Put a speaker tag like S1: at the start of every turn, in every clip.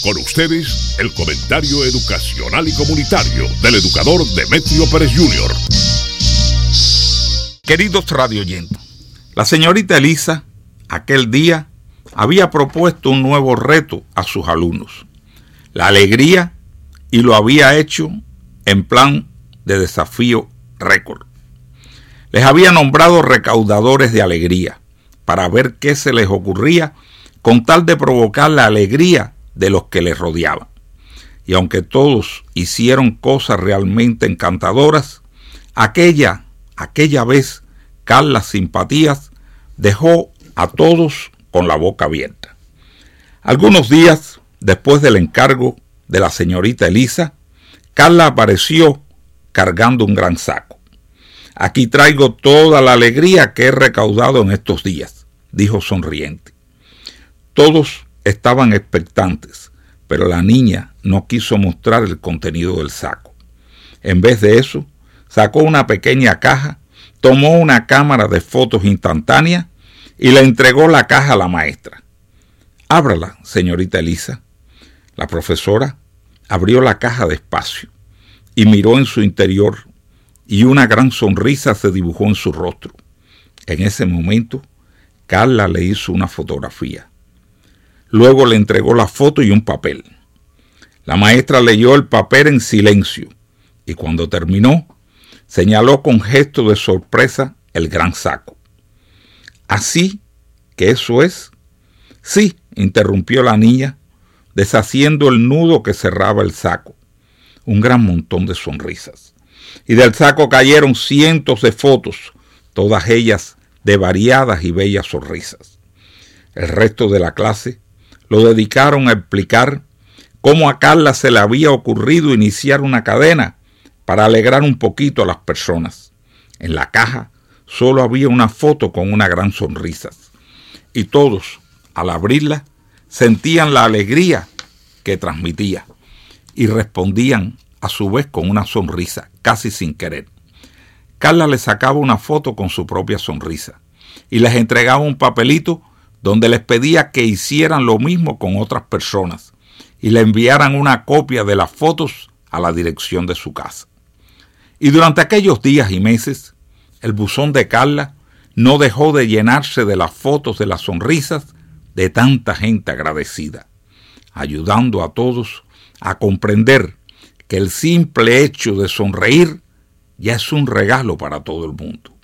S1: Con ustedes, el comentario educacional y comunitario del educador Demetrio Pérez Jr.
S2: Queridos radioyentes, la señorita Elisa, aquel día, había propuesto un nuevo reto a sus alumnos, la alegría, y lo había hecho en plan de desafío récord. Les había nombrado recaudadores de alegría para ver qué se les ocurría con tal de provocar la alegría de los que les rodeaban. Y aunque todos hicieron cosas realmente encantadoras, aquella vez Carla Simpatías dejó a todos con la boca abierta. Algunos días después del encargo de la señorita Elisa, Carla apareció cargando un gran saco. «Aquí traigo toda la alegría que he recaudado en estos días», dijo sonriente. Todos estaban expectantes, pero la niña no quiso mostrar el contenido del saco. En vez de eso, sacó una pequeña caja, tomó una cámara de fotos instantánea y le entregó la caja a la maestra. «Ábrala, señorita Elisa». La profesora abrió la caja despacio y miró en su interior, y una gran sonrisa se dibujó en su rostro. En ese momento, Carla le hizo una fotografía. Luego le entregó la foto y un papel. La maestra leyó el papel en silencio y cuando terminó, señaló con gesto de sorpresa el gran saco. «¿Así que eso es?» «Sí», interrumpió la niña, deshaciendo el nudo que cerraba el saco. Un gran montón de sonrisas. Y del saco cayeron cientos de fotos, todas ellas de variadas y bellas sonrisas. El resto de la clase lo dedicaron a explicar cómo a Carla se le había ocurrido iniciar una cadena para alegrar un poquito a las personas. En la caja solo había una foto con una gran sonrisa. Y todos, al abrirla, sentían la alegría que transmitía y respondían a su vez con una sonrisa, casi sin querer. Carla les sacaba una foto con su propia sonrisa y les entregaba un papelito donde les pedía que hicieran lo mismo con otras personas y le enviaran una copia de las fotos a la dirección de su casa. Y durante aquellos días y meses, el buzón de Carla no dejó de llenarse de las fotos de las sonrisas de tanta gente agradecida, ayudando a todos a comprender que el simple hecho de sonreír ya es un regalo para todo el mundo.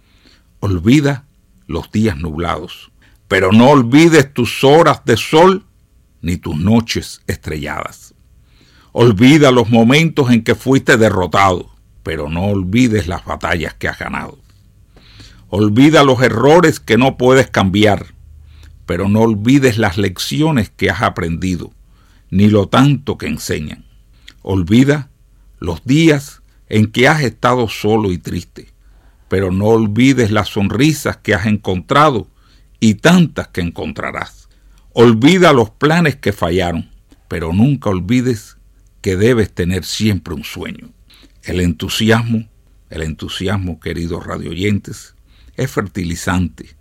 S2: Olvida los días nublados, pero no olvides tus horas de sol ni tus noches estrelladas. Olvida los momentos en que fuiste derrotado, pero no olvides las batallas que has ganado. Olvida los errores que no puedes cambiar, pero no olvides las lecciones que has aprendido, ni lo tanto que enseñan. Olvida los días en que has estado solo y triste, pero no olvides las sonrisas que has encontrado y tantas que encontrarás. Olvida los planes que fallaron, pero nunca olvides que debes tener siempre un sueño. El entusiasmo, queridos radioyentes, es fertilizante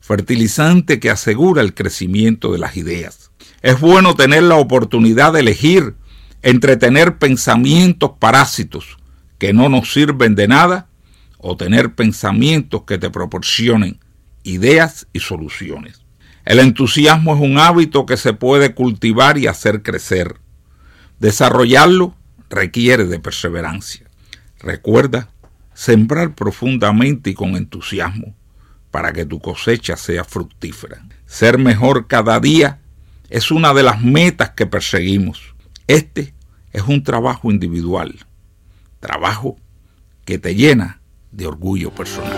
S2: que asegura el crecimiento de las ideas. Es bueno tener la oportunidad de elegir entre tener pensamientos parásitos que no nos sirven de nada o tener pensamientos que te proporcionen ideas y soluciones. El entusiasmo es un hábito que se puede cultivar y hacer crecer. Desarrollarlo requiere de perseverancia. Recuerda sembrar profundamente y con entusiasmo para que tu cosecha sea fructífera. Ser mejor cada día es una de las metas que perseguimos. Este es un trabajo individual, trabajo que te llena de orgullo personal.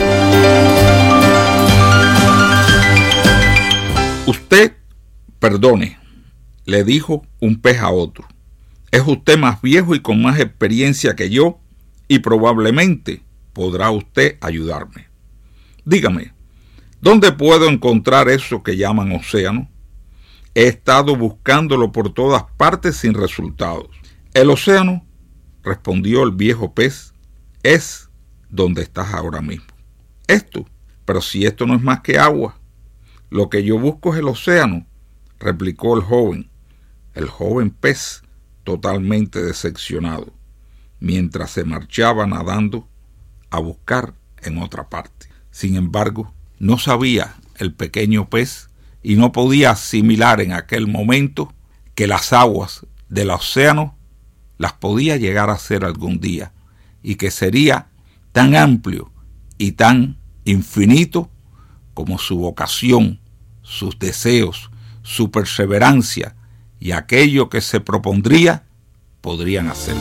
S2: «Usted perdone», le dijo un pez a otro. «Es usted más viejo y con más experiencia que yo y probablemente podrá usted ayudarme. Dígame, ¿dónde puedo encontrar eso que llaman océano? He estado buscándolo por todas partes sin resultados». «El océano», respondió el viejo pez, «es donde estás ahora mismo». «Esto, pero si esto no es más que agua». «Lo que yo busco es el océano», replicó el joven. el joven pez totalmente decepcionado, mientras se marchaba nadando a buscar en otra parte. Sin embargo, no sabía el pequeño pez y no podía asimilar en aquel momento que las aguas del océano las podía llegar a ser algún día y que sería tan amplio y tan infinito como su vocación, sus deseos, su perseverancia y aquello que se propondría podrían hacerlo.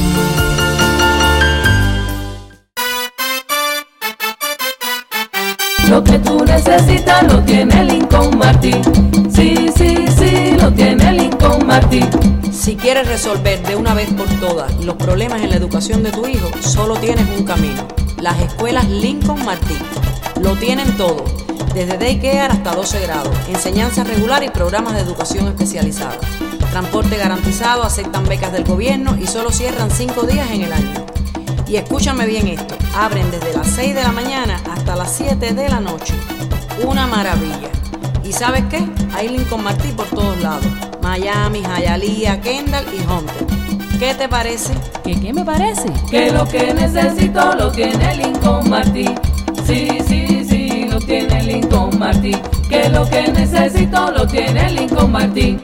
S3: Lo que tú necesitas lo tiene Lincoln Martin. Sí, sí, sí, lo tiene Lincoln Martin.
S4: Si quieres resolver de una vez por todas los problemas en la educación de tu hijo, solo tienes un camino: las escuelas Lincoln Martin. Lo tienen todo, desde daycare hasta 12 grados, enseñanza regular y programas de educación especializada. Transporte garantizado, aceptan becas del gobierno y solo cierran 5 días en el año. Y escúchame bien esto, abren desde las 6 de la mañana hasta las 7 de la noche. Una maravilla. ¿Y sabes qué? Hay Lincoln Martin por todos lados: Miami, Hialeah, Kendall y Hunter. ¿Qué te parece?
S3: ¿Qué me parece? Que lo que necesito lo tiene Lincoln Martin. Sí, sí, sí, lo tiene Lincoln Martin. Que lo que necesito lo tiene Lincoln Martin.